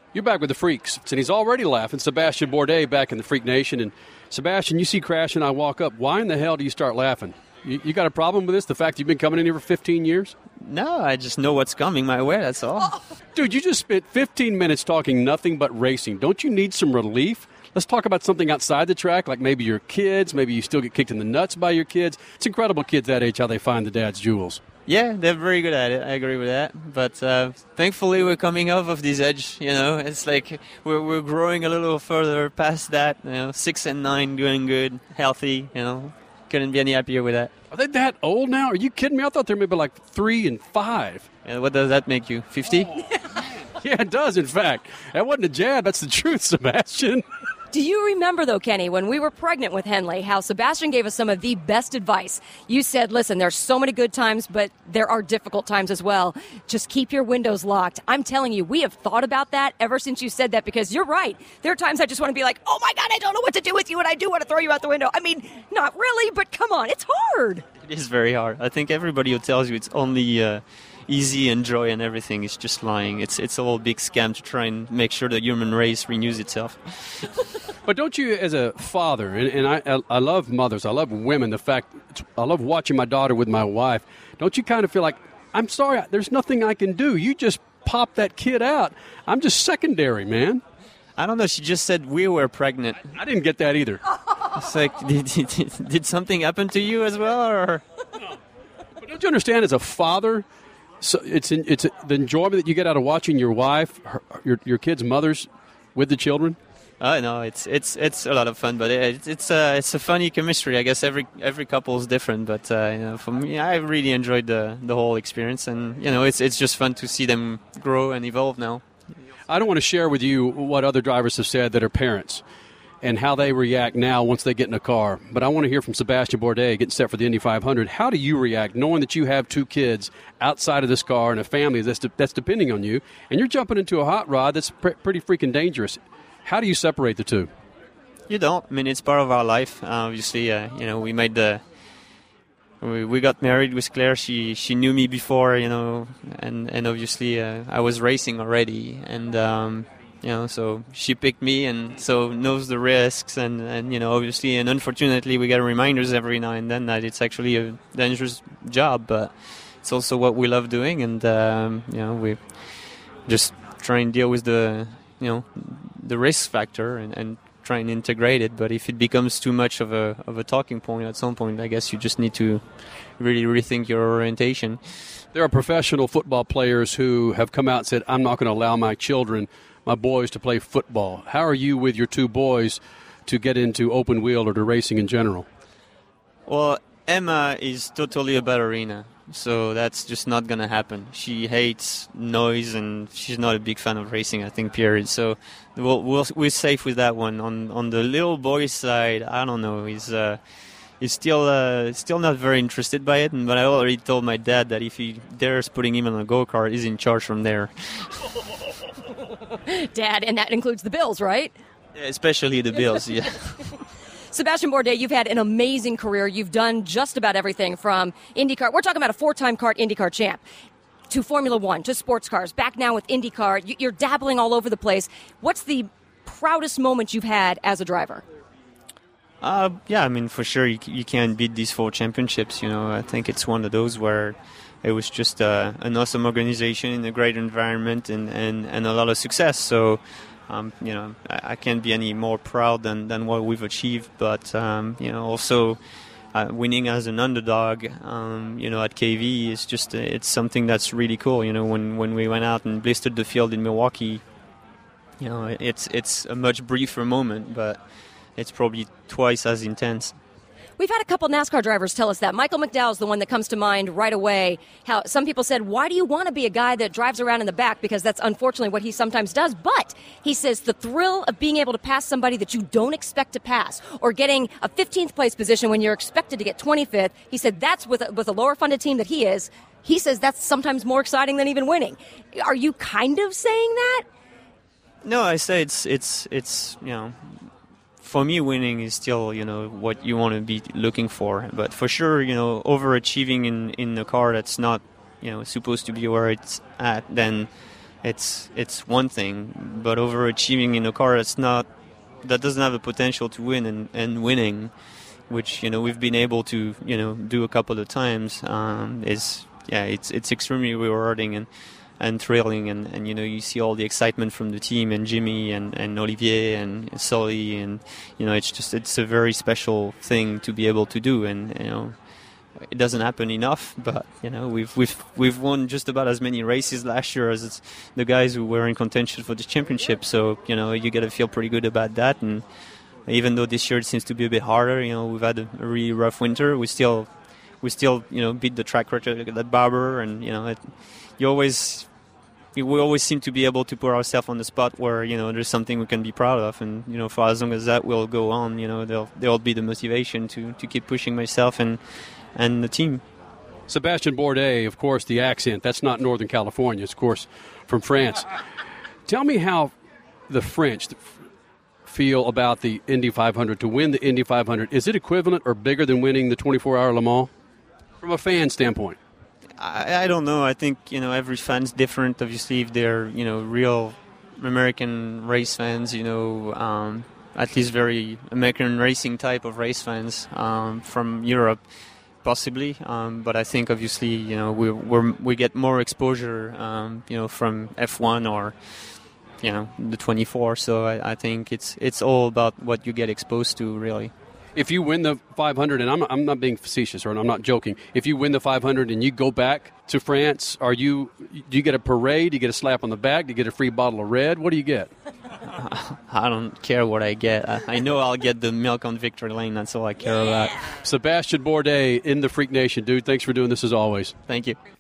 You're back with the Freaks, and he's already laughing. Sebastian Bourdais back in the Freak Nation. And, Sebastian, you see Crash and I walk up. Why in the hell do you start laughing? You got a problem with this, the fact you've been coming in here for 15 years? No, I just know what's coming my way, that's all. Dude, you just spent 15 minutes talking nothing but racing. Don't you need some relief? Let's talk about something outside the track, like maybe your kids. Maybe you still get kicked in the nuts by your kids. It's incredible kids that age, how they find the dad's jewels. Yeah, they're very good at it. I agree with that. But thankfully, we're coming off of this edge. It's like we're growing a little further past that. 6 and 9, doing good, healthy. Couldn't be any happier with that. Are they that old now? Are you kidding me? I thought they were maybe like 3 and 5. What does that make you? 50? Oh, yeah, it does. In fact, that wasn't a jab. That's the truth, Sebastian. Do you remember, though, Kenny, when we were pregnant with Henley, how Sebastian gave us some of the best advice? You said, listen, there's so many good times, but there are difficult times as well. Just keep your windows locked. I'm telling you, we have thought about that ever since you said that, because you're right. There are times I just want to be like, oh, my God, I don't know what to do with you, and I do want to throw you out the window. I mean, not really, but come on, it's hard. It is very hard. I think everybody who tells you it's only easy and joy and everything is just lying. It's a whole big scam to try and make sure the human race renews itself. But don't you, as a father, and I love mothers, I love women, I love watching my daughter with my wife, don't you kind of feel like, I'm sorry, there's nothing I can do. You just pop that kid out. I'm just secondary, man. I don't know, she just said we were pregnant. I didn't get that either. It's like, did something happen to you as well? Or? No. But don't you understand, as a father, so it's the enjoyment that you get out of watching your wife, your kids' mothers with the children? No, it's a lot of fun, but it's a funny chemistry. I guess every couple is different, but for me, I really enjoyed the whole experience, and it's just fun to see them grow and evolve now. I don't want to share with you what other drivers have said that are parents and how they react now once they get in a car, but I want to hear from Sebastian Bourdais getting set for the Indy 500. How do you react knowing that you have 2 kids outside of this car and a family that's depending on you, and you're jumping into a hot rod that's pretty freaking dangerous? How do you separate the two? You don't. I mean, it's part of our life. Obviously, we made we got married with Claire. She knew me before, and obviously I was racing already, and so she picked me, and so knows the risks, and obviously, and unfortunately, we get reminders every now and then that it's actually a dangerous job, but it's also what we love doing, and we just try and deal with the risk factor and try and integrate it. But if it becomes too much of a talking point at some point, I guess you just need to really rethink your orientation. There are professional football players who have come out and said, I'm not going to allow my boys to play football. How are you with your 2 boys to get into open wheel or to racing in general? Well, Emma is totally a ballerina, so that's just not going to happen. She hates noise, and she's not a big fan of racing, I think, period. So we're safe with that one. On the little boy side, I don't know. He's still not very interested by it, but I already told my dad that if he dares putting him on a go-kart, he's in charge from there. Dad, and that includes the Bills, right? Especially the Bills, yeah. Sebastian Bourdais, you've had an amazing career. You've done just about everything from IndyCar. We're talking about a 4-time kart IndyCar champ, to Formula One, to sports cars, back now with IndyCar. You're dabbling all over the place. What's the proudest moment you've had as a driver? Yeah, I mean, for sure, you can't beat these 4 championships. I think it's one of those where it was just an awesome organization in a great environment and a lot of success. So, I can't be any more proud than what we've achieved. But, also winning as an underdog, at KV is just, it's something that's really cool. When we went out and blistered the field in Milwaukee, it's a much briefer moment, but it's probably twice as intense. We've had a couple NASCAR drivers tell us that. Michael McDowell's the one that comes to mind right away. How some people said, why do you want to be a guy that drives around in the back? Because that's unfortunately what he sometimes does. But he says the thrill of being able to pass somebody that you don't expect to pass, or getting a 15th place position when you're expected to get 25th, he said that's with a lower funded team that he is. He says that's sometimes more exciting than even winning. Are you kind of saying that? No, I say it's for me, winning is still, what you want to be looking for. But for sure, overachieving in a car that's not, supposed to be where it's at, then it's one thing, but overachieving in a car that doesn't have the potential to win and winning, which we've been able to do a couple of times, it's extremely rewarding and thrilling, and you see all the excitement from the team and Jimmy and Olivier and Sully, and it's a very special thing to be able to do, and it doesn't happen enough, but we've won just about as many races last year as the guys who were in contention for the championship. So you got to feel pretty good about that. And even though this year it seems to be a bit harder, we've had a really rough winter. We still beat the track record at Barber, and we always seem to be able to put ourselves on the spot where there's something we can be proud of, and for as long as that will go on, there'll be the motivation to keep pushing myself and the team. Sebastien Bourdais, of course, the accent, that's not Northern California, it's, of course, from France. Tell me how the French feel about the Indy 500, to win the Indy 500. Is it equivalent or bigger than winning the 24-hour Le Mans from a fan standpoint? I don't know. I think, every fan's different. Obviously, if they're, real American race fans, at least very American racing type of race fans from Europe, possibly, but I think obviously we get more exposure from F1 or the 24. So I think it's all about what you get exposed to, really. If you win the 500, and I'm not being facetious, or I'm not joking, if you win the 500 and you go back to France, do you get a parade? Do you get a slap on the back? Do you get a free bottle of red? What do you get? I don't care what I get. I know I'll get the milk on Victory Lane. That's all I care about. Sebastien Bourdais in the Freak Nation, dude. Thanks for doing this as always. Thank you.